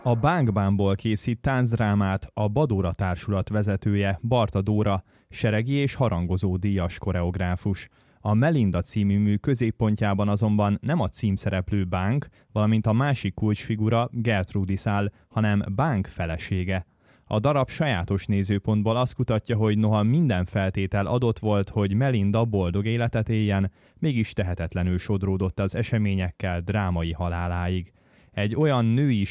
A Bang Bangból készít táncdrámát a Badóra Társulat vezetője, Barta Dóra, seregi és harangozó díjas koreográfus. A Melinda című mű középpontjában azonban nem a címszereplő Bang, valamint a másik kulcsfigura Gertrudis áll, hanem Bang felesége. A darab sajátos nézőpontból azt kutatja, hogy noha minden feltétel adott volt, hogy Melinda boldog életet éljen, mégis tehetetlenül sodródott az eseményekkel drámai haláláig. Egy olyan női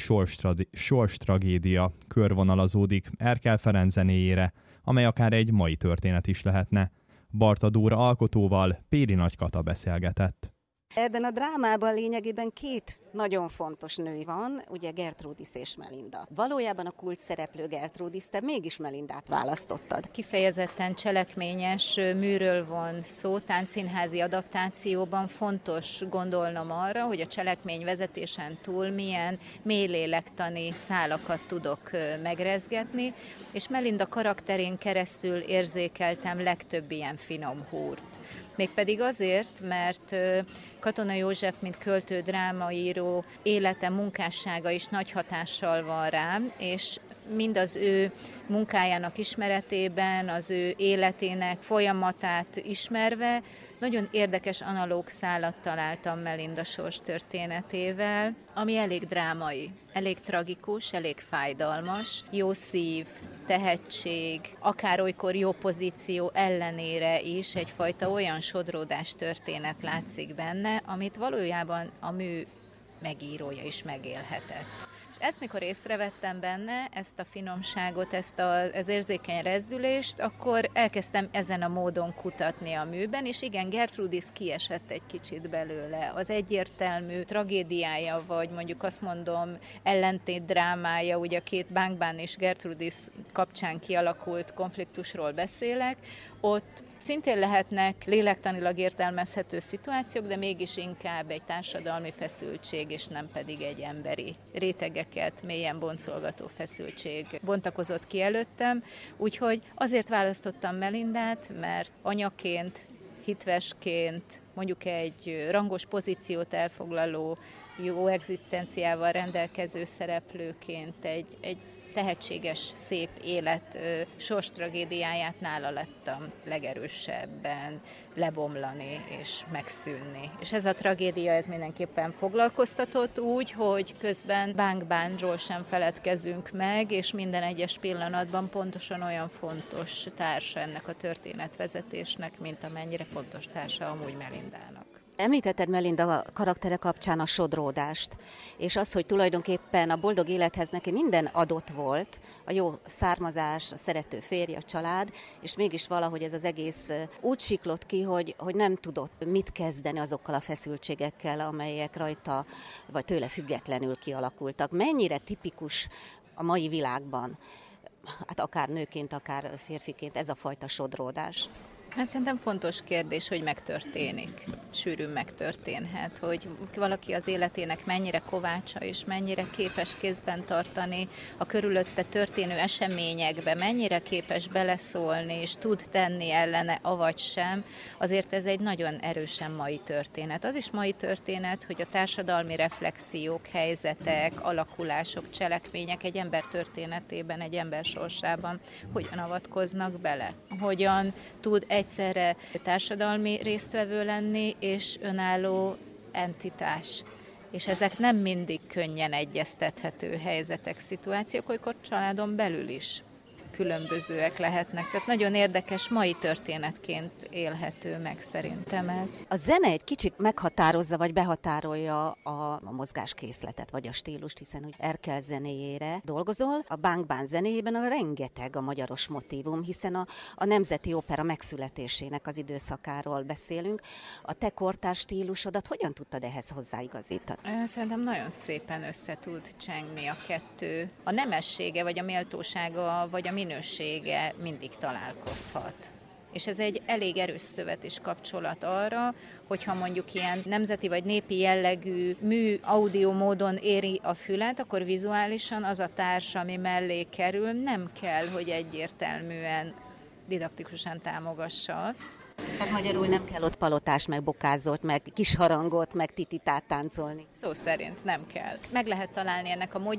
sorstragédia körvonalazódik Erkel Ferenc zenéjére, amely akár egy mai történet is lehetne. Barta Dóra alkotóval Péli Nagy Kata beszélgetett. Ebben a drámában lényegében két nagyon fontos nő van, ugye Gertrudis és Melinda. Valójában a kulcs szereplő Gertrudis, te mégis Melindát választottad. Kifejezetten cselekményes műről van szó, táncszínházi adaptációban fontos gondolnom arra, hogy a cselekmény vezetésen túl milyen mélylélektani szálakat tudok megrezgetni, és Melinda karakterén keresztül érzékeltem legtöbb ilyen finom húrt. Mégpedig azért, mert Katona József, mint költő, drámaíró élete, munkássága is nagy hatással van rám, és mind az ő munkájának ismeretében, az ő életének folyamatát ismerve, nagyon érdekes analóg szálat találtam Melinda sorstörténetével, ami elég drámai, elég tragikus, elég fájdalmas, jó szív, tehetség, akár olykor jó pozíció ellenére is egyfajta olyan sodródás történet látszik benne, amit valójában a mű megírója is megélhetett. És ezt mikor észrevettem benne, ezt a finomságot, ezt az érzékeny rezdülést, akkor elkezdtem ezen a módon kutatni a műben, és igen, Gertrudis kiesett egy kicsit belőle. Az egyértelmű tragédiája, vagy mondjuk azt mondom, ellentét drámája, ugye a két Bang Bang és Gertrudis kapcsán kialakult konfliktusról beszélek, ott szintén lehetnek lélektanilag értelmezhető szituációk, de mégis inkább egy társadalmi feszültség, és nem pedig egy emberi rétegeket mélyen boncolgató feszültség bontakozott ki előttem. Úgyhogy azért választottam Melindát, mert anyaként, hitvesként, mondjuk egy rangos pozíciót elfoglaló, jó egzisztenciával rendelkező szereplőként egy tehetséges, szép élet sorstragédiáját nála lettem legerősebben lebomlani és megszűnni. És ez a tragédia, ez mindenképpen foglalkoztatott úgy, hogy közben Bang Bangról sem feledkezünk meg, és minden egyes pillanatban pontosan olyan fontos társa ennek a történetvezetésnek, mint amennyire fontos társa amúgy Melindának. Említetted Melinda karaktere kapcsán a sodródást, és az, hogy tulajdonképpen a boldog élethez neki minden adott volt, a jó származás, a szerető férj, a család, és mégis valahogy ez az egész úgy siklott ki, hogy nem tudott mit kezdeni azokkal a feszültségekkel, amelyek rajta, vagy tőle függetlenül kialakultak. Mennyire tipikus a mai világban, hát akár nőként, akár férfiként ez a fajta sodródás? Hát szerintem fontos kérdés, hogy megtörténik. Sűrűn megtörténhet, hogy valaki az életének mennyire kovácsa és mennyire képes kézben tartani a körülötte történő eseményekbe, mennyire képes beleszólni és tud tenni ellene, avagy sem. Azért ez egy nagyon erősen mai történet. Az is mai történet, hogy a társadalmi reflexiók, helyzetek, alakulások, cselekmények egy ember történetében, egy ember sorsában hogyan avatkoznak bele. Hogyan tud egyszerre társadalmi résztvevő lenni és önálló entitás. És ezek nem mindig könnyen egyeztethető helyzetek, szituációk, olykor családon belül is különbözőek lehetnek. Tehát nagyon érdekes mai történetként élhető meg szerintem ez. A zene egy kicsit meghatározza, vagy behatárolja a mozgáskészletet, vagy a stílust, hiszen hogy Erkel zenéjére dolgozol. A Bang Bang zenéjében a rengeteg a magyaros motívum, hiszen a Nemzeti Opera megszületésének az időszakáról beszélünk. A te kortárs stílusodat hogyan tudtad ehhez hozzáigazítani? Szerintem nagyon szépen össze tud csengni a kettő. A nemessége, vagy a méltósága, vagy a minősége mindig találkozhat. És ez egy elég erős szövet és kapcsolat arra, hogyha mondjuk ilyen nemzeti vagy népi jellegű mű audio módon éri a fület, akkor vizuálisan az a társ, ami mellé kerül, nem kell, hogy egyértelműen didaktikusan támogassa azt. Tehát magyarul nem kell ott palotás, meg bokázolt, meg kis harangot, meg tititát táncolni. Szó szerint nem kell. Meg lehet találni ennek a módját.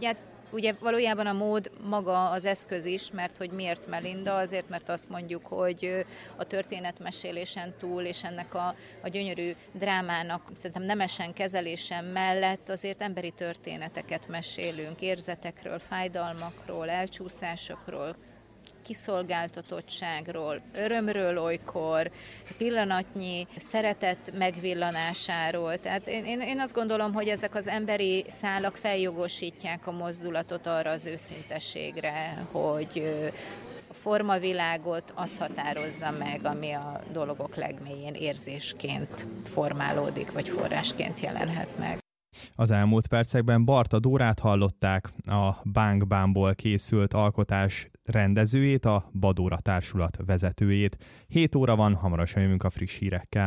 Ugye valójában a mód maga az eszköz is, mert hogy miért Melinda? Azért, mert azt mondjuk, hogy a történetmesélésen túl, és ennek a gyönyörű drámának szerintem nemesen kezelésen mellett azért emberi történeteket mesélünk, érzetekről, fájdalmakról, elcsúszásokról, kiszolgáltatottságról, örömről olykor, pillanatnyi szeretet megvillanásáról. Tehát én azt gondolom, hogy ezek az emberi szálak feljogosítják a mozdulatot arra az őszintességre, hogy a formavilágot az határozza meg, ami a dolgok legmélyén érzésként formálódik, vagy forrásként jelenhet meg. Az elmúlt percekben Barta Dórát hallották, a Bang Bangból készült alkotás rendezőjét, a Badóra Társulat vezetőjét. 7 óra van, hamarosan jövünk a friss hírekkel.